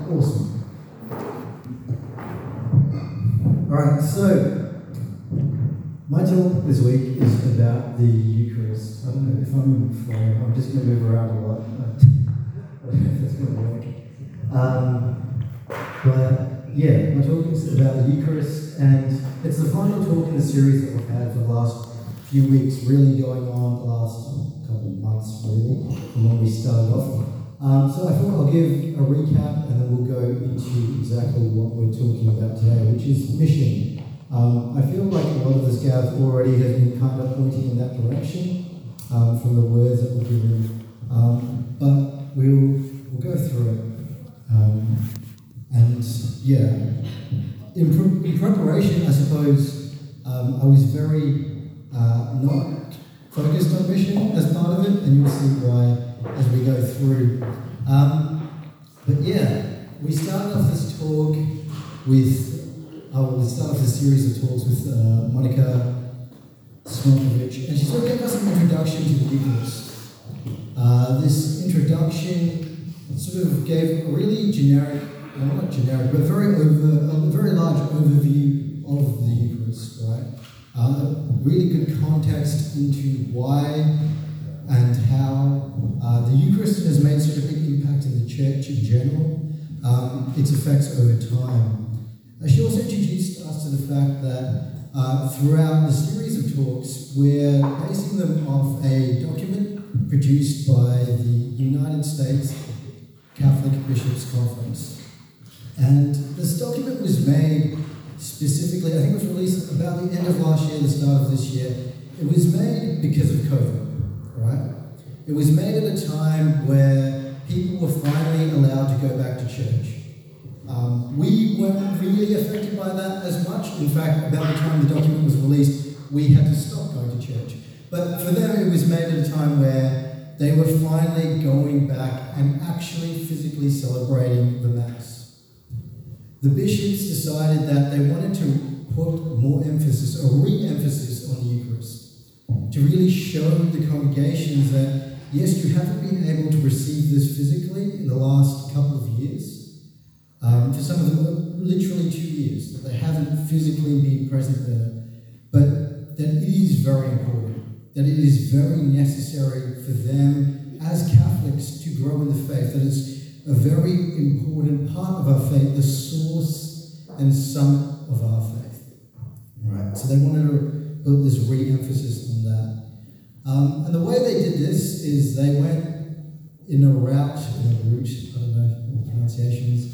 Awesome. Alright, so my talk this week is about the Eucharist. I don't know if I'm flying, I'm just going to move around a lot. I don't know if that's going to work. But yeah, my talk is about the Eucharist, and it's the final talk in the series that we've had for the last few weeks, really going on the last couple of months, really, from when we started off. So I thought I'll give a recap and then we'll go into exactly what we're talking about today, which is mission. I feel like a lot of this Gav already has been kind of pointing in that direction from the words that were given, but we'll go through it. And yeah, in preparation, I suppose, I was very not focused on mission as part of it, and you'll see why as we go through. But yeah, we started off this talk with, we started off this series of talks with Monica Smokovich, and she sort of gave us an introduction to the Eucharist. This introduction sort of gave a really generic, well, not generic, but a very large overview of the Eucharist, right? Really good context into why and how the Eucharist has made such a big impact in the church in general, its effects over time. She also introduced us to the fact that throughout the series of talks, we're basing them off a document produced by the United States Catholic Bishops' Conference. And this document was made specifically, I think it was released about the end of last year, the start of this year. It was made because of COVID. Right? It was made at a time where people were finally allowed to go back to church. We weren't really affected by that as much. In fact, about the time the document was released, we had to stop going to church. But for them, it was made at a time where they were finally going back and actually physically celebrating the Mass. The bishops decided that they wanted to put more emphasis, or re-emphasis, on the Eucharist, to really show the congregations that, yes, you haven't been able to receive this physically in the last couple of years. For some of them, literally 2 years, that they haven't physically been present there. But that it is very important, that it is very necessary for them as Catholics to grow in the faith, that it's a very important part of our faith, the source and summit of our faith. Right? So they wanted to put this re-emphasis on that. And the way they did this is they went in a route, I don't know pronunciations,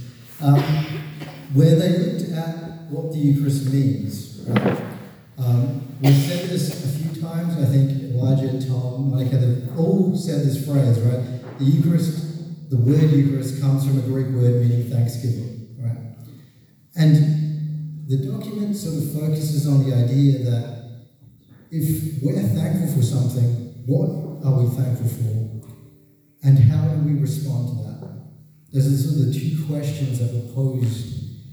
where they looked at what the Eucharist means. Right? We've said this a few times. I think Elijah, Tom, Monica, they've all said this phrase, right? The Eucharist, the word Eucharist comes from a Greek word meaning thanksgiving, right? And the document sort of focuses on the idea that if we're thankful for something, what are we thankful for? And how do we respond to that? Those are sort of the two questions that were posed.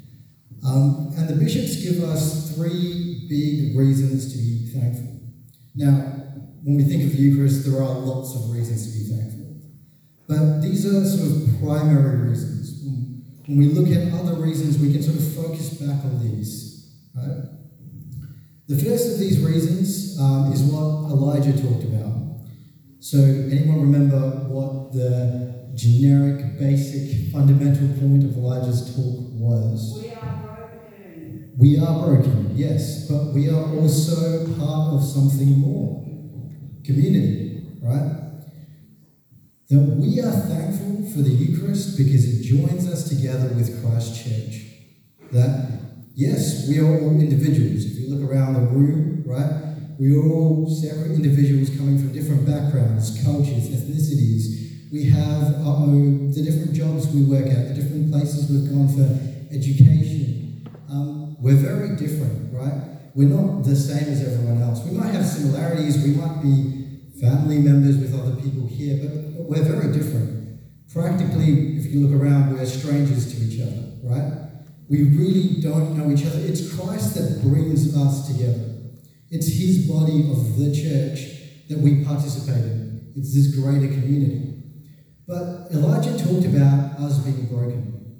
And the bishops give us three big reasons to be thankful. Now, when we think of the Eucharist, there are lots of reasons to be thankful. But these are sort of primary reasons. When we look at other reasons, we can sort of focus back on these, right? The first of these reasons is what Elijah talked about. So, anyone remember what the generic, basic, fundamental point of Elijah's talk was? We are broken. We are broken, yes, but we are also part of something more. Community, right? That we are thankful for the Eucharist because it joins us together with Christ Church. That, yes, we are all individuals. If you look around the room, right, we are all separate individuals coming from different backgrounds, cultures, ethnicities. We have the different jobs we work at, the different places we've gone for education. We're very different, right? We're not the same as everyone else. We might have similarities, we might be family members with other people here, but we're very different. Practically, if you look around, we're strangers to each other, right? We really don't know each other. It's Christ that brings us together. It's his body of the church that we participate in. It's this greater community. But Elijah talked about us being broken,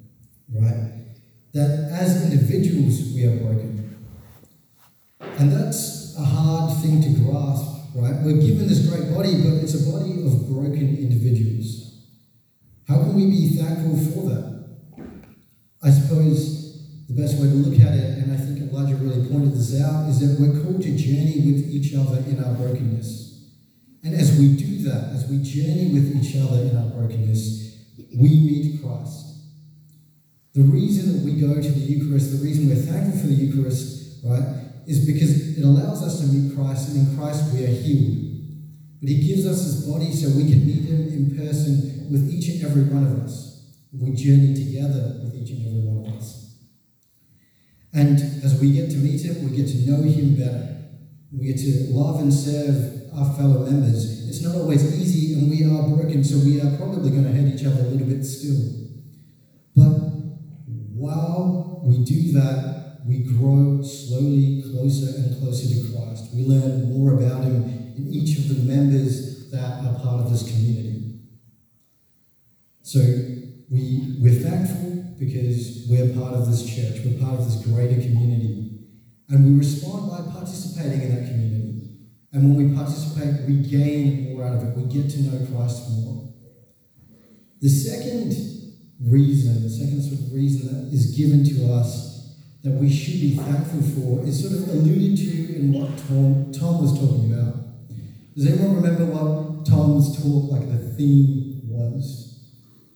right? That as individuals we are broken. And that's a hard thing to grasp, right? We're given this great body, but it's a body of broken individuals. How can we be thankful for that? I suppose the best way to look at it, and I think Elijah really pointed this out, is that we're called to journey with each other in our brokenness. And as we do that, as we journey with each other in our brokenness, we meet Christ. The reason that we go to the Eucharist, the reason we're thankful for the Eucharist, right, is because it allows us to meet Christ, and in Christ we are healed. But he gives us his body so we can meet him in person with each and every one of us. We journey together with each and every one of us. And as we get to meet him, we get to know him better. We get to love and serve our fellow members. It's not always easy, and we are broken, so we are probably going to hurt each other a little bit still. But while we do that, we grow slowly closer and closer to Christ. We learn more about him in each of the members that are part of this community. So we're thankful because we're part of this church. We're part of this greater community. And we respond by participating in that community. And when we participate, we gain more out of it. We get to know Christ more. The second sort of reason that is given to us that we should be thankful for is sort of alluded to in what Tom was talking about. Does anyone remember what Tom's talk, like the theme was?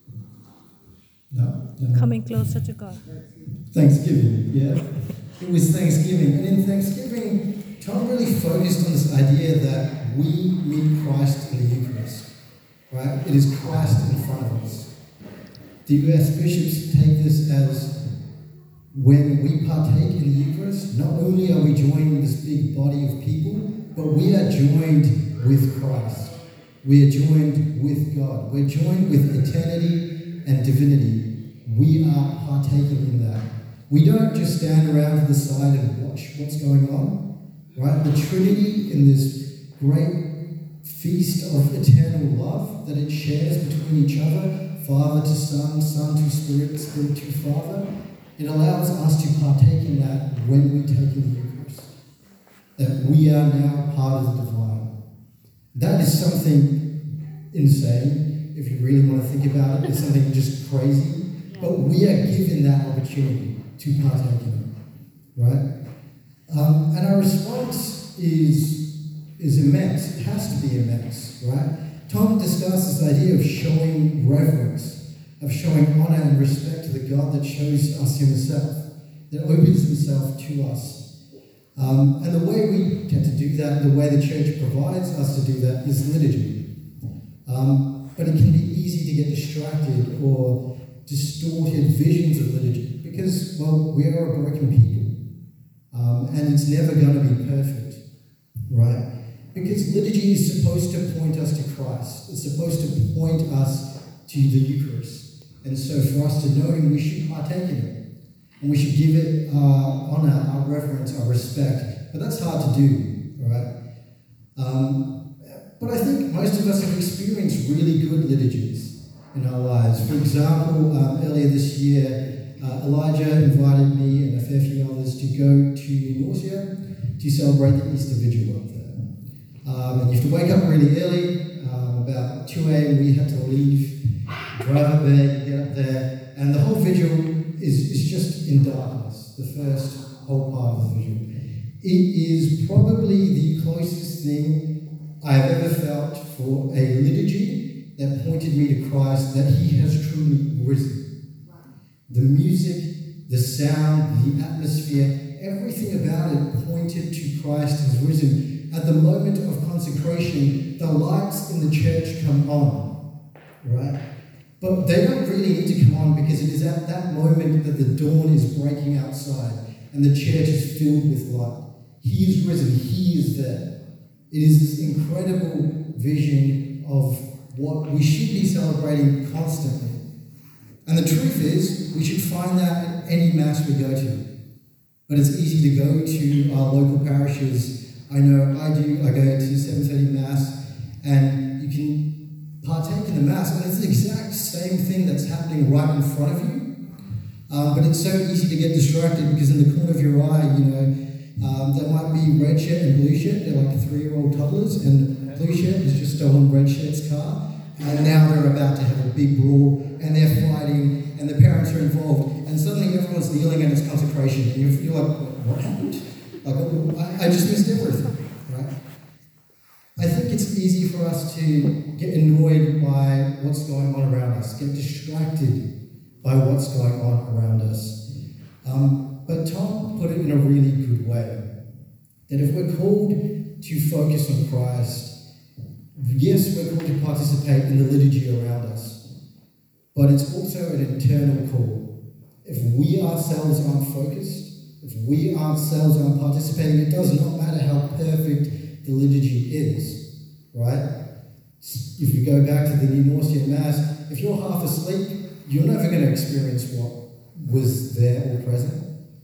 No? Coming closer to God. Thanksgiving, yeah. It was Thanksgiving. And in Thanksgiving, Tom really focused on this idea that we meet Christ in the Eucharist, right? It is Christ in front of us. The US bishops take this as when we partake in the Eucharist, not only are we joining this big body of people, but we are joined with Christ. We are joined with God. We're joined with eternity and divinity. We are partaking in that. We don't just stand around to the side and watch what's going on, right? The Trinity in this great feast of eternal love that it shares between each other, Father to Son, Son to Spirit, Spirit to Father, it allows us to partake in that when we take in the Eucharist. That we are now part of the divine. That is something insane, if you really want to think about it. It's something just crazy. But we are given that opportunity to partake in it, right? And our response is immense. It has to be immense, right? Tom discussed this idea of showing reverence, of showing honor and respect to the God that shows us himself, that opens himself to us. And the way we tend to do that, the way the church provides us to do that, is liturgy. But it can be easy to get distracted or distorted visions of liturgy because, well, we are a broken people. And it's never going to be perfect, right? Because liturgy is supposed to point us to Christ. It's supposed to point us to the Eucharist. And so for us to know him, we should partake in it. And we should give it our honor, our reverence, our respect. But that's hard to do, right? But I think most of us have experienced really good liturgies in our lives. For example, earlier this year, Elijah invited me and a fair few others to go to Norcia to celebrate the Easter Vigil up there. And you have to wake up really early, about 2 a.m. we had to leave, drive up there, get up there, and the whole vigil is just in darkness, the first whole part of the vigil. It is probably the closest thing I have ever felt for a liturgy that pointed me to Christ, that he has truly risen. The music, the sound, the atmosphere, everything about it pointed to Christ has risen. At the moment of consecration, the lights in the church come on, right? But they don't really need to come on because it is at that moment that the dawn is breaking outside and the church is filled with light. He is risen. He is there. It is this incredible vision of what we should be celebrating constantly. And the truth is, we should find that at any mass we go to. But it's easy to go to our local parishes. I know I do. I go to 7:30 Mass, and you can partake in the Mass, and it's the exact same thing that's happening right in front of you. But it's so easy to get distracted because in the corner of your eye, there might be red shirt and blue shirt. They're like 3-year-old toddlers, and blue shirt has just stolen red shirt's car, and now they're about to have a big brawl, and they're fighting, and the parents are involved, and suddenly everyone's kneeling and it's consecration, and you're like, what happened? Like, I just missed everything, right? I think it's easy for us to get annoyed by what's going on around us, get distracted by what's going on around us. But Tom put it in a really good way, that if we're called to focus on Christ, yes, we're called to participate in the liturgy around us, but it's also an internal call. If we ourselves aren't focused, if we ourselves aren't participating, it does not matter how perfect the liturgy is, right? If you go back to the New Norsian Mass, if you're half asleep, you're never going to experience what was there or present.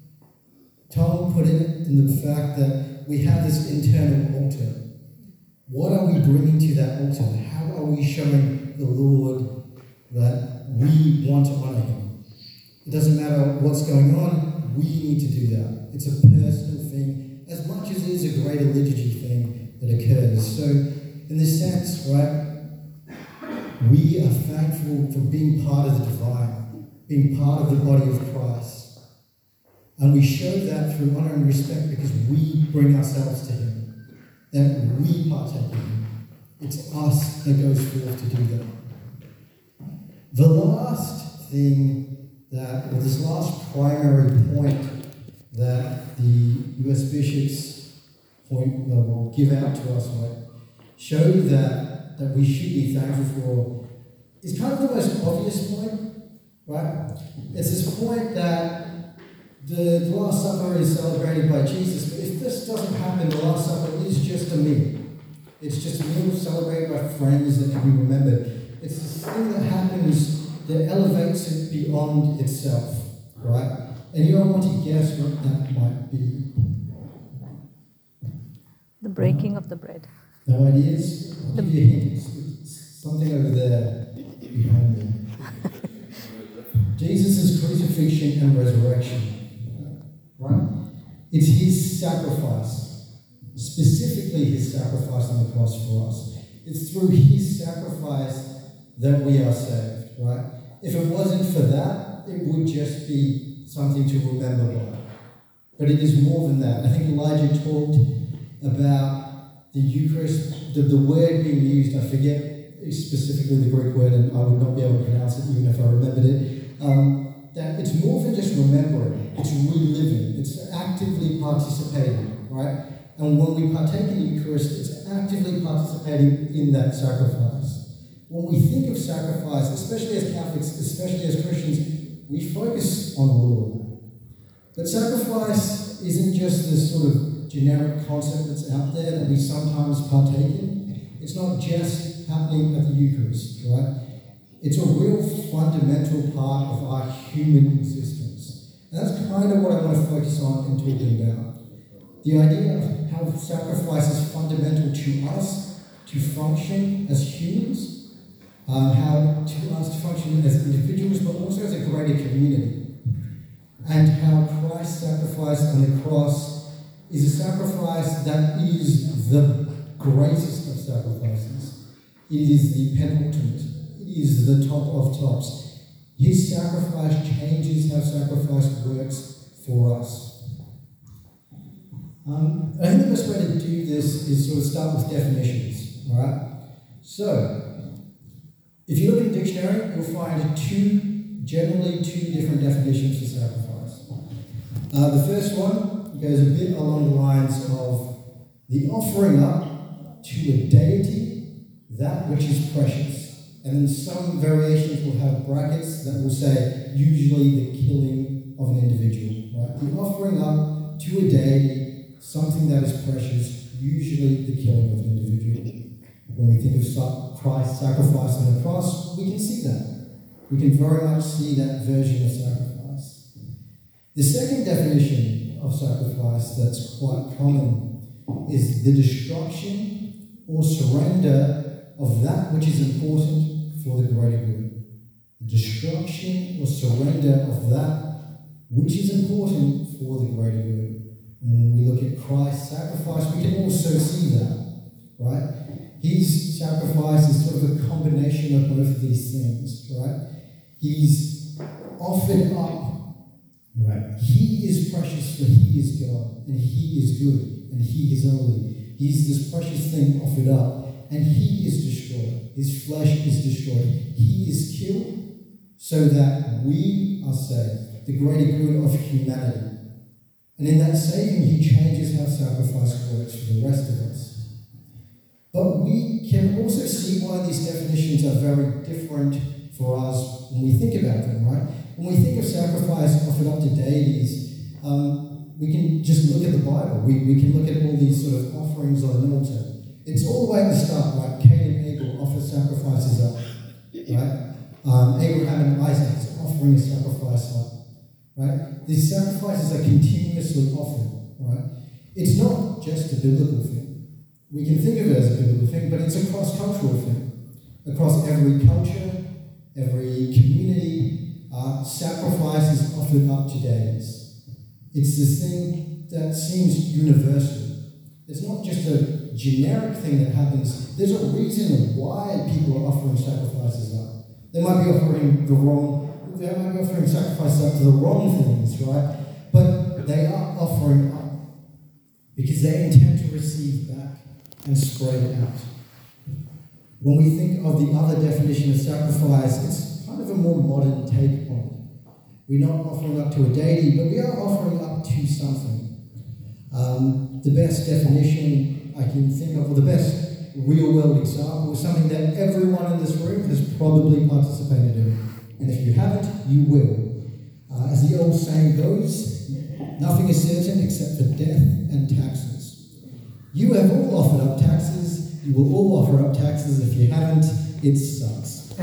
Tom put it in the fact that we have this internal altar. What are we bringing to that altar? How are we showing the Lord that we want to honour Him? It doesn't matter what's going on, we need to do that. It's a personal thing, as much as it is a greater liturgy thing that occurs. So, in this sense, right, we are thankful for being part of the divine, being part of the body of Christ. And we show that through honour and respect because we bring ourselves to Him, that we partake in Him. It's us that goes forth to do that. The last thing or this last primary point that the US bishops will give out to us, right, show that we should be thankful for, is kind of the most obvious point, right? It's this point that the Last Supper is celebrated by Jesus, but if this doesn't happen, the Last Supper is just a meal. It's just a meal celebrated by friends that can be remembered. It's this thing that happens that elevates it beyond itself, right? And you don't want to guess what that might be. The breaking of the bread. No ideas? I'll give you hints. Something over there behind me. Jesus' crucifixion and resurrection. Right? It's His sacrifice, specifically His sacrifice on the cross for us. It's through His sacrifice that we are saved, right? If it wasn't for that, it would just be something to remember by. But it is more than that. I think Elijah talked about the Eucharist, the word being used, I forget specifically the Greek word, and I would not be able to pronounce it even if I remembered it. That it's more than just remembering, it's reliving, it's actively participating, right? And when we partake in the Eucharist, it's actively participating in that sacrifice. When we think of sacrifice, especially as Catholics, especially as Christians, we focus on the Lord. But sacrifice isn't just this sort of generic concept that's out there that we sometimes partake in. It's not just happening at the Eucharist, right? It's a real fundamental part of our human existence. And that's kind of what I want to focus on in talking about. The idea of how sacrifice is fundamental to us to function as humans, how to us to function as individuals, but also as a greater community. And how Christ's sacrifice on the cross is a sacrifice that is the greatest of sacrifices. It is the penultimate. Is the top of tops. His sacrifice changes how sacrifice works for us. I think the best way to do this is sort of start with definitions, all right? So, if you look in the dictionary, you'll find generally two different definitions for sacrifice. The first one goes a bit along the lines of the offering up to a deity that which is precious. And then some variations will have brackets that will say, usually the killing of an individual, right? The offering up to a deity, something that is precious, usually the killing of an individual. When we think of Christ's sacrifice on the cross, we can see that. We can very much see that version of sacrifice. The second definition of sacrifice that's quite common is the destruction or surrender of that which is important for the greater good. The destruction or surrender of that which is important for the greater good. And when we look at Christ's sacrifice, we can also see that, right? His sacrifice is sort of a combination of both of these things, right? He's offered up, right? He is precious, for he is God, and he is good, and he is holy. He's this precious thing offered up, and he is destroyed. His flesh is destroyed. He is killed so that we are saved, the greater good of humanity. And in that saving, he changes how sacrifice works for the rest of us. But we can also see why these definitions are very different for us when we think about them, right? When we think of sacrifice offered up to deities, we can just look at the Bible. We can look at all these sort of offerings on an altar. It's all the way at the start, right? Cain and Abel offer sacrifices up, right? Abraham and Isaac offering a sacrifice up, right? These sacrifices are continuously offered, right? It's not just a biblical thing. We can think of it as a biblical thing, but it's a cross-cultural thing. Across every culture, every community, sacrifice is offered up to deities. It's this thing that seems universal. It's not just a generic thing that happens. There's a reason why people are offering sacrifices up. They might be offering sacrifices up to the wrong things, right? But they are offering up because they intend to receive back and spread it out. When we think of the other definition of sacrifice, it's kind of a more modern take on it. We're not offering up to a deity, but we are offering up to something. The best definition I can think of, or the best real-world example, is something that everyone in this room has probably participated in. And if you haven't, you will. As the old saying goes, nothing is certain except for death and taxes. You have all offered up taxes. You will all offer up taxes. If you haven't, it sucks.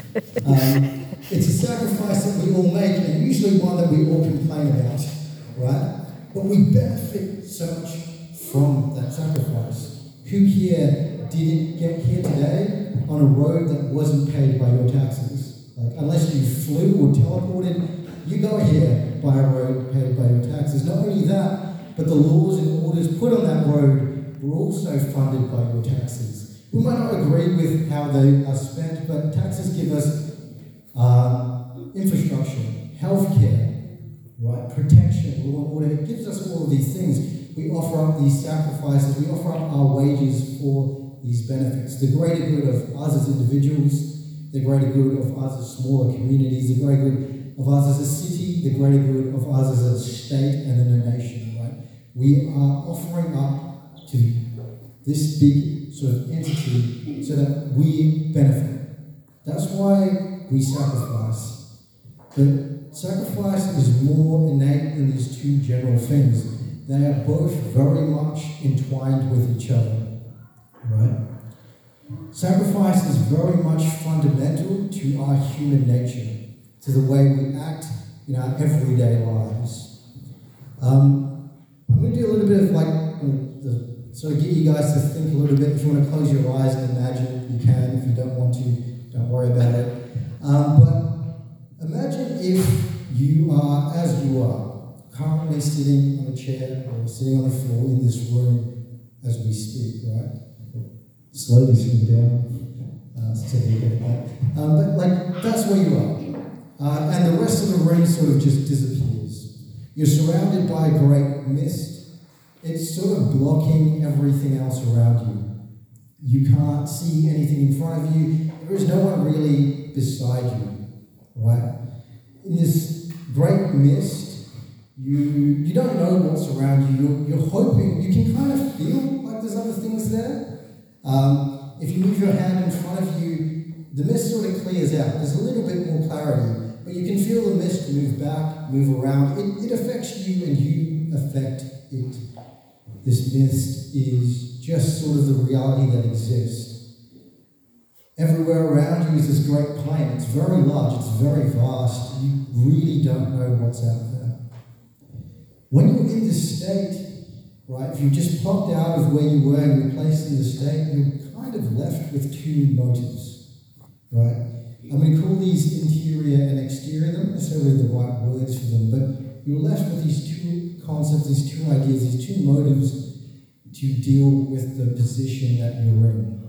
It's a sacrifice that we all make, and usually one that we all complain about, right? But we benefit so much from that sacrifice. Who here didn't get here today on a road that wasn't paid by your taxes? Like, unless you flew or teleported, you got here by a road paid by your taxes. Not only that, but the laws and orders put on that road were also funded by your taxes. We might not agree with how they are spent, but taxes give us infrastructure, healthcare, right, protection, law and order. It gives us all of these things. We offer up these sacrifices. We offer up our wages for these benefits. The greater good of us as individuals, the greater good of us as smaller communities, the greater good of us as a city, the greater good of us as a state and in a nation, right? We are offering up to this big sort of entity so that we benefit. That's why we sacrifice. But sacrifice is more innate than these two general things. They are both very much entwined with each other, right? Sacrifice is very much fundamental to our human nature, to the way we act in our everyday lives. I'm going to do a little bit of sort of get you guys to think a little bit. If you want to close your eyes and imagine, you can. If you don't want to, don't worry about it. But imagine if you are, as you are, currently sitting on a chair or sitting on the floor in this room as we speak, right? Slowly sitting down. But that's where you are. And the rest of the room sort of just disappears. You're surrounded by a great mist. It's sort of blocking everything else around you. You can't see anything in front of you. There is no one really beside you, right? In this great mist, you don't know what's around you. You're hoping, you can kind of feel like there's other things there. If you move your hand in front of you, the mist sort of clears out. There's a little bit more clarity, but you can feel the mist move back, move around. It affects you and you affect it. This mist is just sort of the reality that exists. Everywhere around you is this great plain. It's very large, it's very vast. You really don't know what's out there. When you're in this state, right, if you just popped out of where you were and you're placed in the state, you're kind of left with two motives, right? I'm going to call these interior and exterior. They're not necessarily the right words for them, but you're left with these two concepts, these two ideas, these two motives to deal with the position that you're in.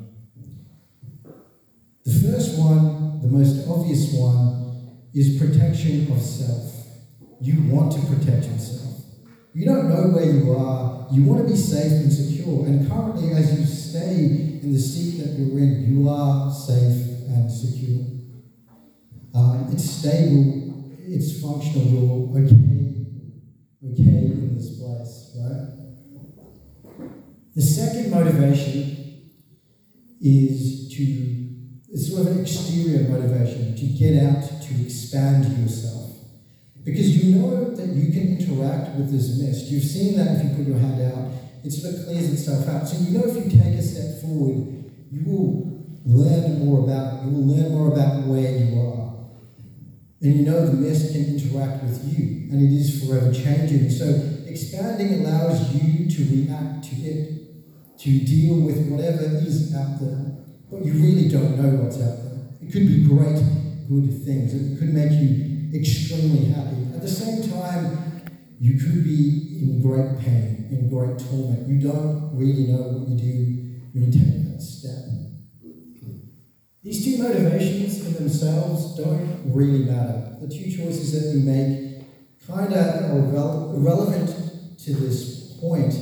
The first one, the most obvious one, is protection of self. You want to protect yourself. You don't know where you are. You want to be safe and secure. And currently, as you stay in the seat that you're in, you are safe and secure. It's stable. It's functional. You're okay in this place, right? The second motivation is it's sort of an exterior motivation, to get out, to expand yourself. Because you know that you can interact with this mist. You've seen that if you put your hand out, it sort of clears itself out. So you know if you take a step forward, you will learn more about it. You will learn more about where you are. And you know the mist can interact with you, and it is forever changing. So expanding allows you to react to it, to deal with whatever is out there. But you really don't know what's out there. It could be great, good things. It could make you extremely happy. At the same time, you could be in great pain, in great torment. You don't really know what you do when you take that step. These two motivations in themselves don't really matter. The two choices that we make kind of are irrelevant to this point.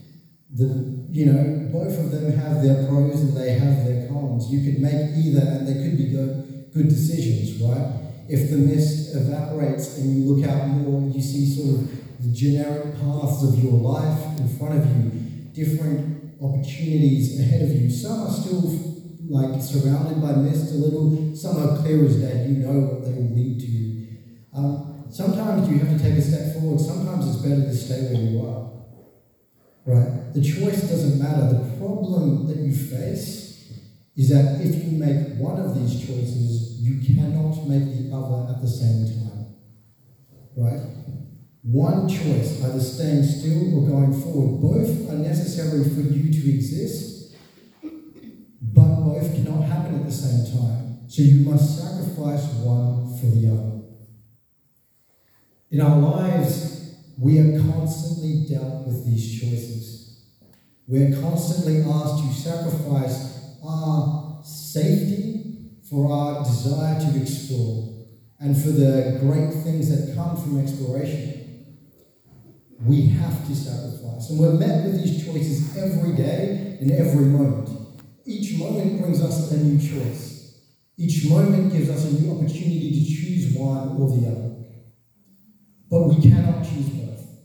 Both of them have their pros and they have their cons. You could make either and they could be good decisions, right? If the mist evaporates and you look out more, you see sort of the generic paths of your life in front of you, different opportunities ahead of you. Some are still surrounded by mist a little, some are clear as day, you know what they will lead to. Sometimes you have to take a step forward, sometimes it's better to stay where you are. Right? The choice doesn't matter. The problem that you face is that if you make one of these choices, you cannot make the other at the same time. Right? One choice, either staying still or going forward, both are necessary for you to exist, but both cannot happen at the same time. So you must sacrifice one for the other. In our lives, we are constantly dealt with these choices. We are constantly asked to sacrifice our safety for our desire to explore and for the great things that come from exploration. We have to sacrifice. And we're met with these choices every day and every moment. Each moment brings us a new choice. Each moment gives us a new opportunity to choose one or the other. But we cannot choose both.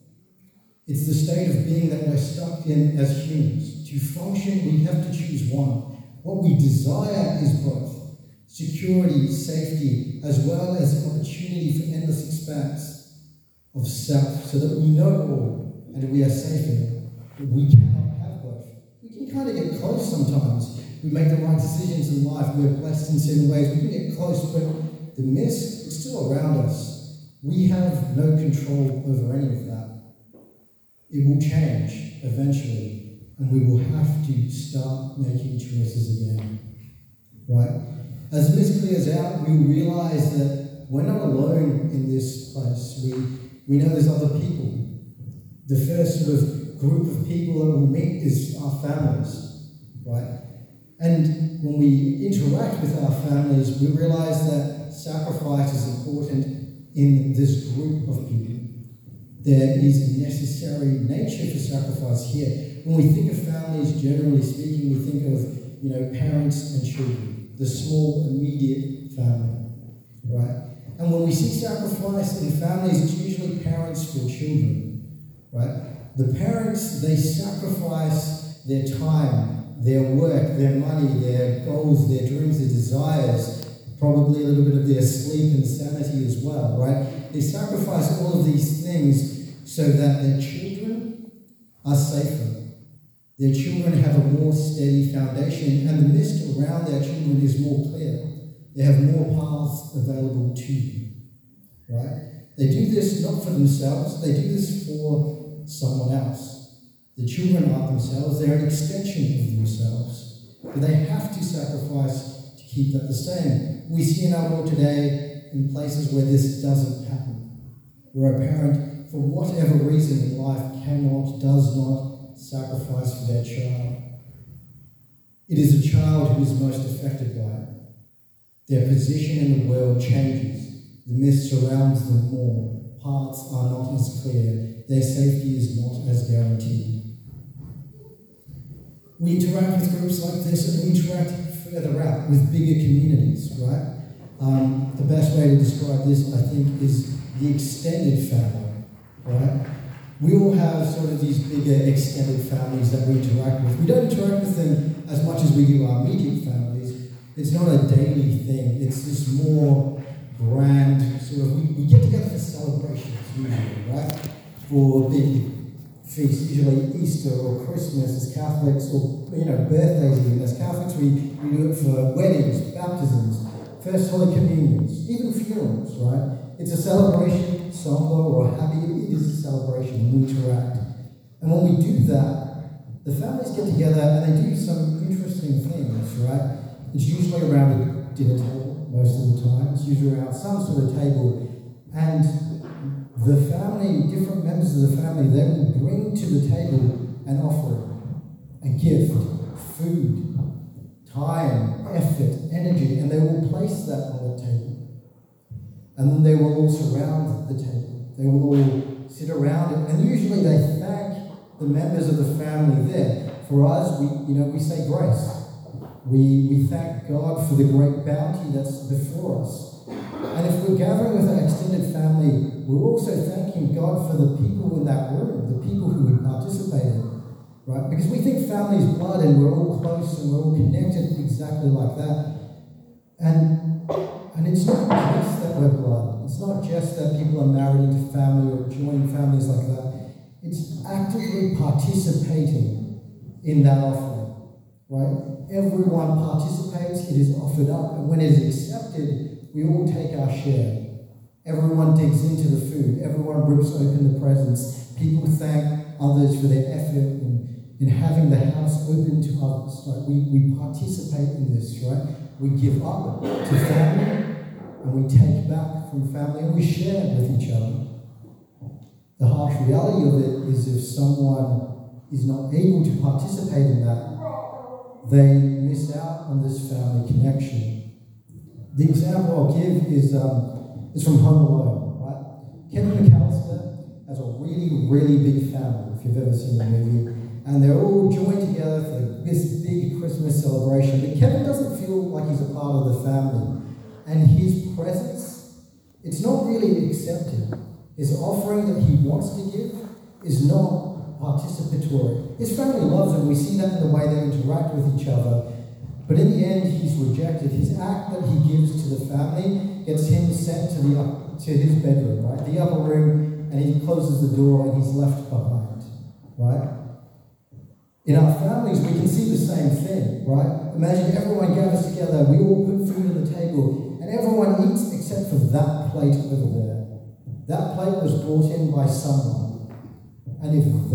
It's the state of being that we're stuck in as humans. To function, we have to choose one. What we desire is both. Security, safety, as well as opportunity for endless expanse of self, so that we know all and we are safe in it. But we cannot have both. We can kind of get close sometimes. We make the right decisions in life. We're blessed in certain ways. We can get close, but the mist is still around us. We have no control over any of that. It will change eventually, and we will have to start making choices again. Right? As the mist clears out, we realize that we're not alone in this place. We know there's other people. The first sort of group of people that we'll meet is our families. Right? And when we interact with our families, we realize that sacrifice is important in this group of people. There is a necessary nature for sacrifice here. When we think of families, generally speaking, we think of parents and children, the small immediate family, right? And when we see sacrifice in families, it's usually parents for children, right? The parents, they sacrifice their time, their work, their money, their goals, their dreams, their desires, probably a little bit of their sleep and sanity as well, right? They sacrifice all of these things so that their children are safer. Their children have a more steady foundation, and the mist around their children is more clear. They have more paths available to them, right? They do this not for themselves, they do this for someone else. The children are themselves, they're an extension of themselves, but they have to sacrifice to keep that the same. We see in our world today in places where this doesn't happen, where a parent for whatever reason in life, does not sacrifice for their child. It is a child who is most affected by it. Their position in the world changes. The mist surrounds them more. Paths are not as clear. Their safety is not as guaranteed. We interact with groups like this, and we interact further out with bigger communities, right? The best way to describe this, I think, is the extended family, right? We all have sort of these bigger extended families that we interact with. We don't interact with them as much as we do our immediate families. It's not a daily thing. It's this more grand sort of, we get together for celebrations usually, right? For big feasts, usually Easter or Christmas as Catholics, or birthdays even. As Catholics, we do it for weddings, baptisms, first Holy Communions, even funerals, right? It's a celebration, somber or happy. It is a celebration, and we interact. And when we do that, the families get together and they do some interesting things, right? It's usually around a dinner table most of the time. It's usually around some sort of table. And the family, different members of the family, they will bring to the table an offering, a gift, food, time, effort, energy, and they will place that on the table. And then they will all surround the table. They will all sit around it, and usually they thank the members of the family there. For us, we say grace. We thank God for the great bounty that's before us. And if we're gathering with our extended family, we're also thanking God for the people in that room, the people who would participate in it, right? Because we think family is blood and we're all close and we're all connected exactly like that. And it's not just that we're blood. It's not just that people are married into family or join families like that. It's actively participating in that offering, right? Everyone participates, it is offered up, and when it is accepted, we all take our share. Everyone digs into the food, everyone rips open the presents, people thank others for their effort in having the house open to others, right? We participate in this, right? We give up to family, and we take back from family, and we share with each other. The harsh reality of it is if someone is not able to participate in that, they miss out on this family connection. The example I'll give is from Home Alone, right? Kevin McAllister has a really, really big family, if you've ever seen the movie, and they're all joined together for this big Christmas celebration, but Kevin doesn't feel like he's a part of the family, and his presence, it's not really accepted. His offering that he wants to give is not participatory. His family loves him. We see that in the way they interact with each other. But in the end, he's rejected. His act that he gives to the family gets him sent to his bedroom, right? The upper room, and he closes the door and he's left behind, right? In our families, we can see the same thing, right? Imagine everyone gathers together, we all put food on the table, and everyone eats except for that plate over there. That plate was brought in by someone. And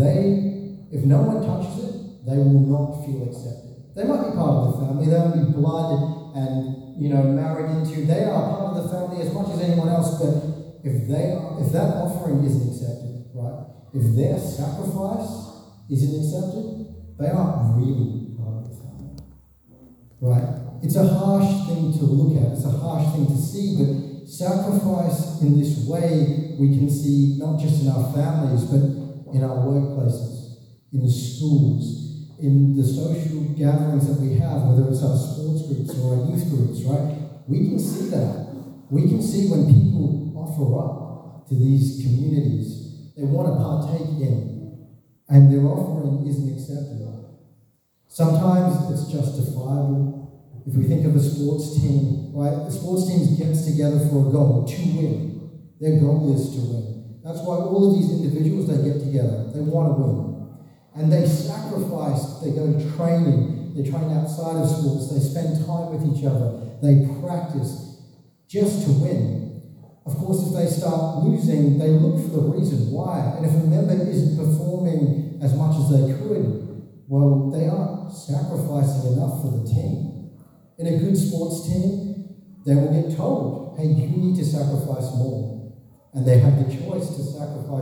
if no one touches it, they will not feel accepted. They might be part of the family, they might be blood and married into, they are part of the family as much as anyone else, but if that offering isn't accepted, right? If their sacrifice isn't accepted, they aren't really part of the family. Right? It's a harsh thing to look at, it's a harsh thing to see, but sacrifice in this way we can see not just in our families, but in our workplaces, in the schools, in the social gatherings that we have, whether it's our sports groups or our youth groups, right? We can see that. We can see when people offer up to these communities, they want to partake in, and their offering isn't accepted. Sometimes it's justifiable. If we think of a sports team, right? The sports team gets together for a goal, to win. Their goal is to win. That's why all of these individuals, they get together. They want to win. And they sacrifice, they go to training, they train outside of sports, they spend time with each other, they practice just to win. Of course, if they start losing, they look for the reason why. And if a member isn't performing as much as they could, well, they aren't sacrificing enough for the team. In a good sports team, they will get told, hey, you need to sacrifice more. And they have the choice to sacrifice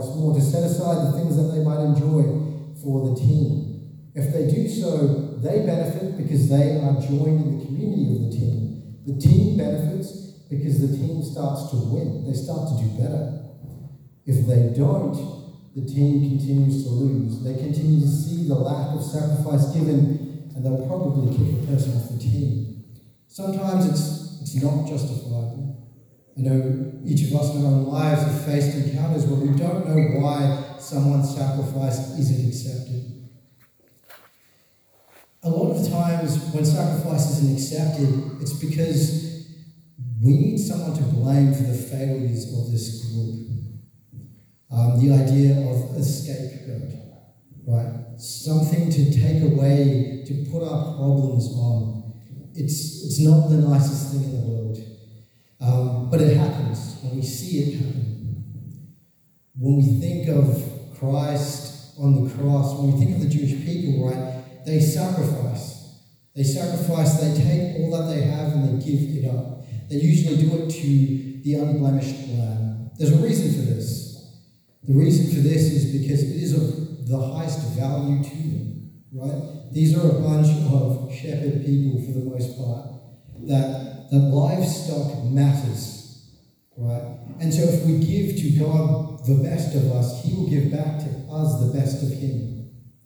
sacrifice more, to set aside the things that they might enjoy for the team. If they do so, they benefit because they are joined in the community of the team. The team benefits because the team starts to win. They start to do better. If they don't, the team continues to lose. They continue to see the lack of sacrifice given, and they'll probably kick the person off the team. Sometimes it's not justifiable. I know each of us in our own lives have faced encounters where we don't know why someone's sacrifice isn't accepted. A lot of times when sacrifice isn't accepted, it's because we need someone to blame for the failures of this group. The idea of a scapegoat, right? Something to take away, to put our problems on. It's not the nicest thing in the world. But it happens, and we see it happen. When we think of Christ on the cross, when we think of the Jewish people, right, they sacrifice. They sacrifice, they take all that they have and they give it up. They usually do it to the unblemished lamb. There's a reason for this. The reason for this is because it is of the highest value to them, right? These are a bunch of shepherd people for the most part, that livestock matters, right? And so if we give to God the best of us, He will give back to us the best of Him.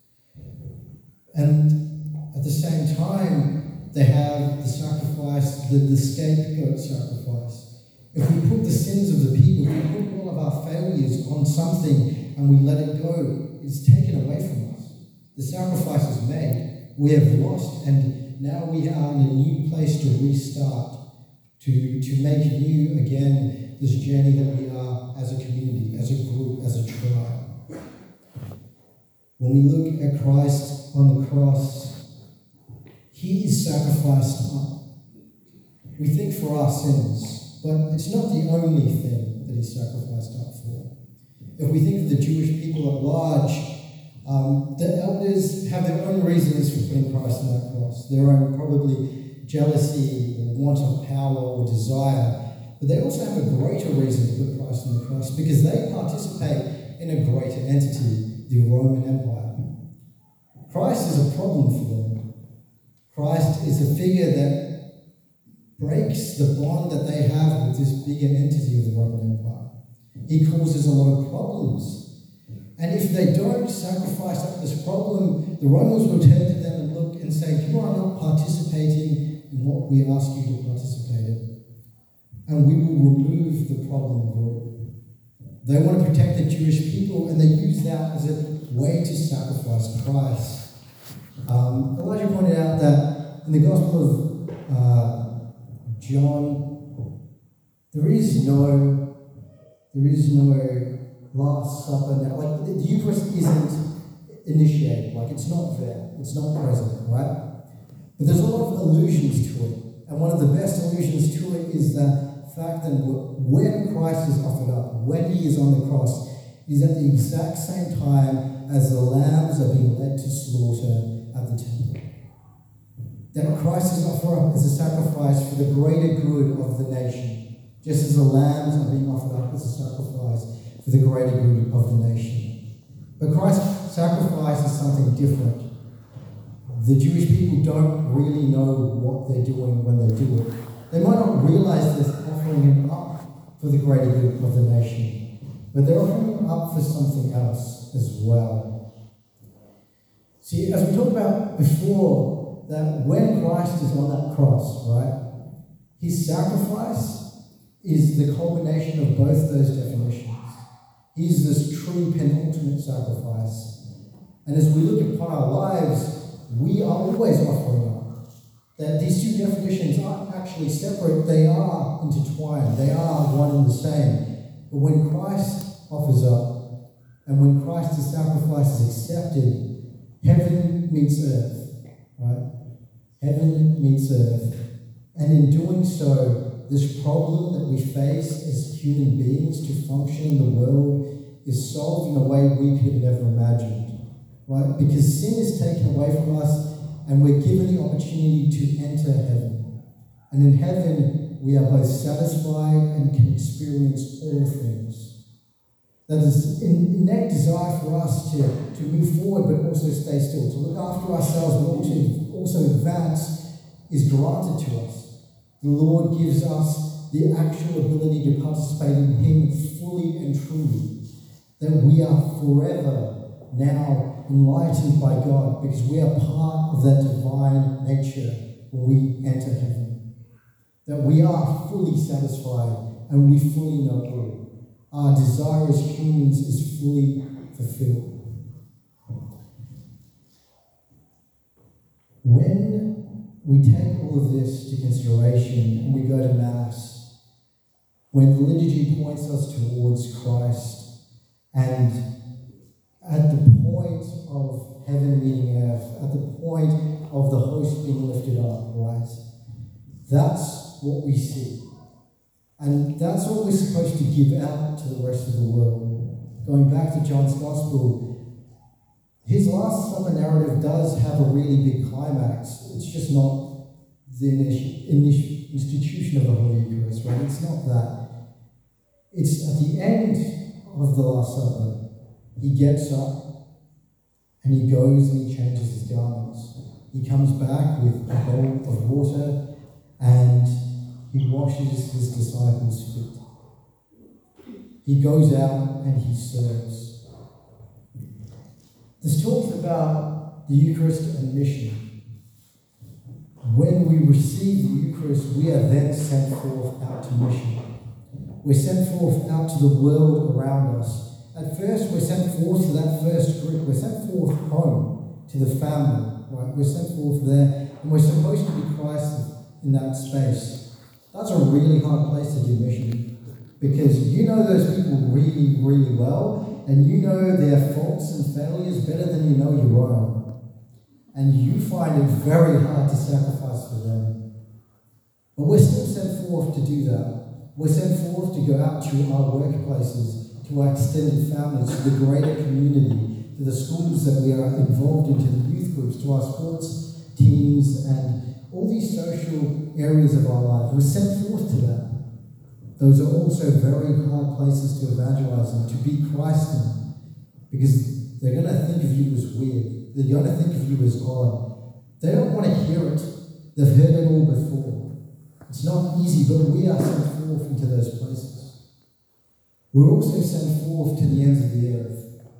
And at the same time, they have the sacrifice, the scapegoat sacrifice. If we put the sins of the people, if we put all of our failures on something and we let it go, it's taken away from us. The sacrifice is made, we have lost, and now we are in a new place to restart, to make new again this journey that we are as a community, as a group, as a tribe. When we look at Christ on the cross, He is sacrificed up. We think for our sins. But it's not the only thing that He sacrificed up for. If we think of the Jewish people at large, the elders have their own reasons for putting Christ on that cross. Their own probably jealousy or want of power or desire. But they also have a greater reason to put Christ on the cross because they participate in a greater entity, the Roman Empire. Christ is a problem for them. Christ is a figure that breaks the bond that they have with this bigger entity of the Roman Empire. He causes a lot of problems. And if they don't sacrifice up this problem, the Romans will turn to them and look and say, you are not participating in what we ask you to participate in. And we will remove the problem group. They want to protect the Jewish people, and they use that as a way to sacrifice Christ. Elijah pointed out that in the Gospel of John, there is no Last Supper now. Like the Eucharist isn't initiated. Like it's not there. It's not present, right? But there's a lot of allusions to it, and one of the best allusions to it is the fact that when Christ is offered up, when He is on the cross, He's at the exact same time as the lambs are being led to slaughter at the temple. That Christ is offered up as a sacrifice for the greater good of the nation, just as the lambs are being offered up as a sacrifice for the greater good of the nation. But Christ's sacrifice is something different. The Jewish people don't really know what they're doing when they do it. They might not realize they're offering Him up for the greater good of the nation, but they're offering Him up for something else as well. See, as we talked about before, that when Christ is on that cross, right, His sacrifice is the culmination of both those definitions. He's this true penultimate sacrifice. And as we look upon our lives, we are always offering up. That these two definitions aren't actually separate, they are intertwined, they are one and the same. But when Christ offers up, and when Christ's sacrifice is accepted, heaven meets earth, right? Heaven meets earth. And in doing so, this problem that we face as human beings to function in the world is solved in a way we could have never imagined, right? Because sin is taken away from us and we're given the opportunity to enter heaven. And in heaven, we are both satisfied and can experience all things. That is an innate desire for us to move forward but also stay still, to look after ourselves but also advance is granted to us. The Lord gives us the actual ability to participate in Him fully and truly. That we are forever now enlightened by God because we are part of that divine nature when we enter heaven. That we are fully satisfied and we fully know all. Our desire as humans is fully fulfilled. When we take all of this to consideration and we go to Mass, when the liturgy points us towards Christ, and at the point of heaven meeting earth, at the point of the host being lifted up, right? That's what we see. And that's what we're supposed to give out to the rest of the world. Going back to John's Gospel, his Last Supper narrative does have a really big climax. It's just not the institution of the Holy Eucharist, right? It's not that. It's at the end of the Last Supper, he gets up and he goes and he changes his garments. He comes back with a bowl of water and he washes his disciples' feet. He goes out and he serves. This talks about the Eucharist and mission. When we receive the Eucharist, we are then sent forth out to mission. We're sent forth out to the world around us. At first, we're sent forth to that first group. We're sent forth home to the family, right? We're sent forth there, and we're supposed to be Christ in that space. That's a really hard place to do mission because you know those people really, really well, and you know their faults and failures better than you know your own. And you find it very hard to sacrifice for them. But we're still sent forth to do that. We're sent forth to go out to our workplaces, to our extended families, to the greater community, to the schools that we are involved in, to the youth groups, to our sports teams, and all these social areas of our lives. We're sent forth to that. Those are also very hard places to evangelize and to be Christ in, because they're going to think of you as weird. They're going to think of you as odd. They don't want to hear it. They've heard it all before. It's not easy, but we are sent forth into those places. We're also sent forth to the ends of the earth.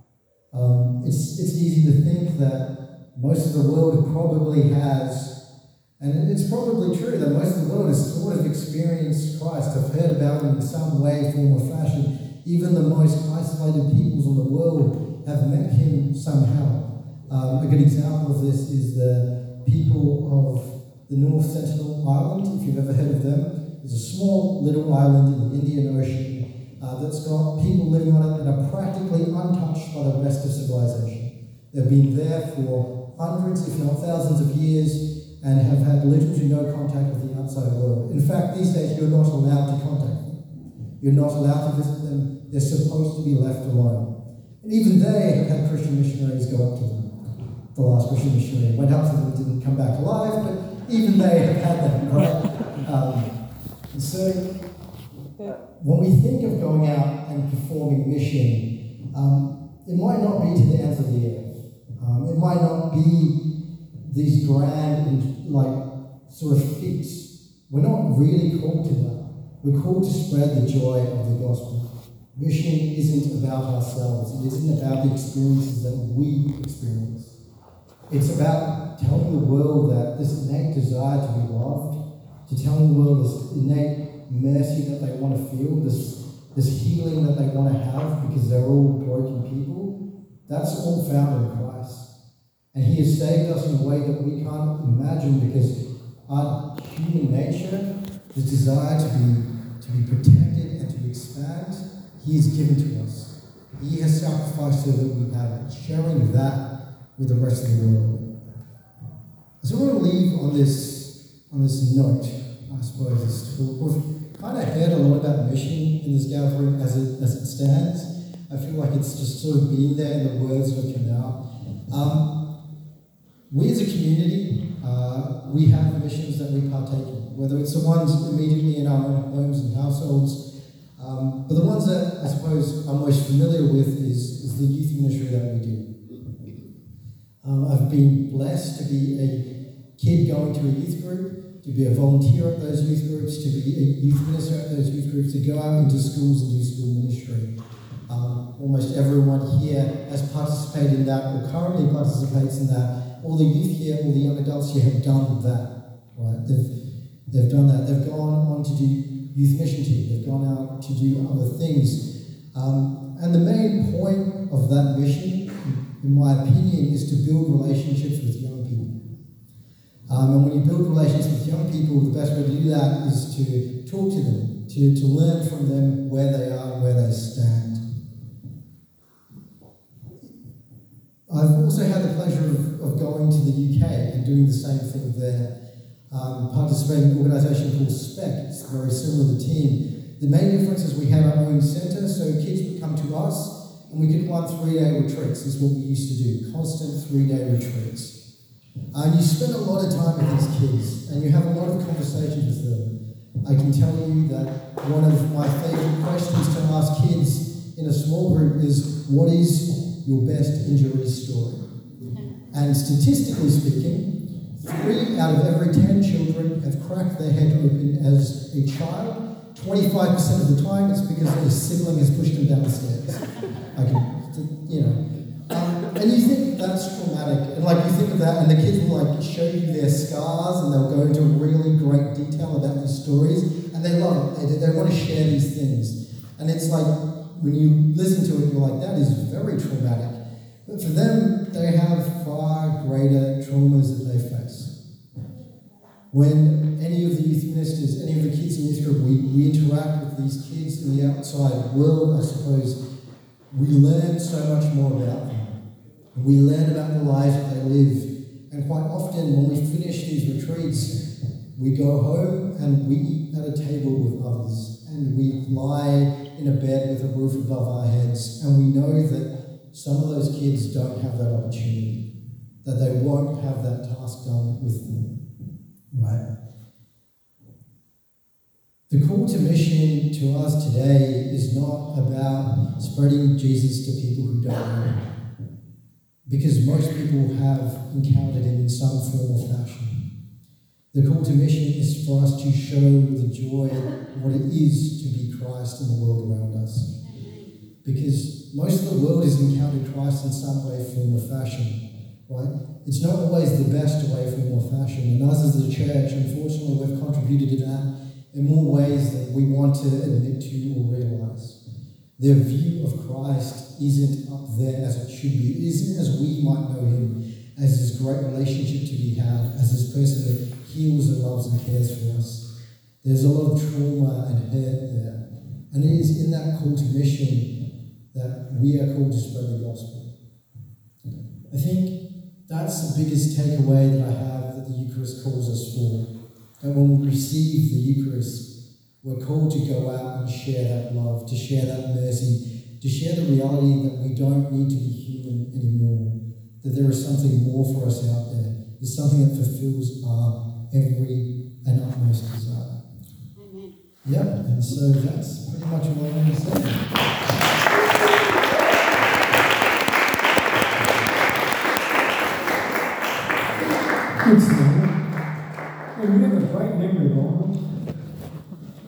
It's easy to think that most of the world probably has, and it's probably true that most of the world has sort of experienced Christ, have heard about him in some way, form, or fashion. Even the most isolated peoples in the world have met him somehow. A good example of this is the people of the North Sentinel Island, if you've ever heard of them. It's a small little island in the Indian Ocean that's got people living on it that are practically untouched by the rest of civilization. They've been there for hundreds, if not thousands of years, and have had little to no contact with the outside world. In fact, these days you're not allowed to contact them. You're not allowed to visit them. They're supposed to be left alone. And even they have had Christian missionaries go up to them. The last Christian missionary went up to them and didn't come back alive, but even they have had that, right? And so, when we think of going out and performing mission, it might not be to the ends of the earth. It might not be these grand and sort of feats. We're not really called to that. We're called to spread the joy of the gospel. Mission isn't about ourselves. It isn't about the experiences that we experience. It's about telling the world that this innate desire to be loved, to telling the world this innate mercy that they want to feel, this healing that they want to have because they're all broken people, that's all found in Christ. And he has saved us in a way that we can't imagine because our human nature, this desire to be protected and to expand, he has given to us. He has sacrificed so that we have it, sharing that with the rest of the world. So I want to leave on this note, I suppose. We've kind of heard a lot about mission in this gathering as it stands. I feel like it's just sort of been there in the words that come out. We as a community, we have missions that we partake in, whether it's the ones immediately in our own homes and households, But the ones that I suppose I'm most familiar with is the youth ministry that we do. I've been blessed to be a kid going to a youth group, to be a volunteer at those youth groups, to be a youth minister at those youth groups, to go out into schools and do school ministry. Almost everyone here has participated in that or currently participates in that. All the youth here, all the young adults here have done that, right? They've done that. They've gone on to do youth mission team. They've gone out to do other things. And the main point of that mission, in my opinion, is to build relationships with young people. And when you build relationships with young people, the best way to do that is to talk to them, to learn from them where they are and where they stand. I've also had the pleasure of going to the UK and doing the same thing there. Participating in an organisation called SPEC. It's very similar to Team. The main difference is we had our own centre, so kids would come to us and we could run 3-day retreats. This is what we used to do, constant 3-day retreats. And you spend a lot of time with these kids and you have a lot of conversations with them. I can tell you that one of my favourite questions to ask kids in a small group is, what is your best injury story? And statistically speaking, 3 out of every 10 children have cracked their head open as a child. 25% of the time it's because a sibling has pushed them down the stairs. And you think that's traumatic. And you think of that, and the kids will show you their scars, and they'll go into really great detail about these stories, and they love it. They want to share these things. And it's when you listen to it, you're like, that is very traumatic. But for them, they have far greater traumas that they face. When any of the youth ministers, any of the kids in youth group, we interact with these kids in the outside world, I suppose, we learn so much more about them. We learn about the lives that they live. And quite often, when we finish these retreats, we go home and we eat at a table with others. And we lie in a bed with a roof above our heads. And we know that some of those kids don't have that opportunity, that they won't have that task done with them, right? The call to mission to us today is not about spreading Jesus to people who don't know him, because most people have encountered him in some form or fashion. The call to mission is for us to show the joy, what it is to be Christ in the world around us. Because most of the world has encountered Christ in some way, form, or fashion, right? It's not always the best way, form, or fashion. And us as a church, unfortunately, we've contributed to that in more ways than we want to admit to or realise. Their view of Christ isn't up there as it should be. It isn't as we might know him, as this great relationship to be had, as this person that heals and loves and cares for us. There's a lot of trauma and hurt there. And it is in that call to mission that we are called to spread the gospel. I think that's the biggest takeaway that I have that the Eucharist calls us for. That when we receive the Eucharist, we're called to go out and share that love, to share that mercy, to share the reality that we don't need to be human anymore, that there is something more for us out there. There's something that fulfills our every and utmost desire. Amen. Yeah, and so that's pretty much what I want to say. It's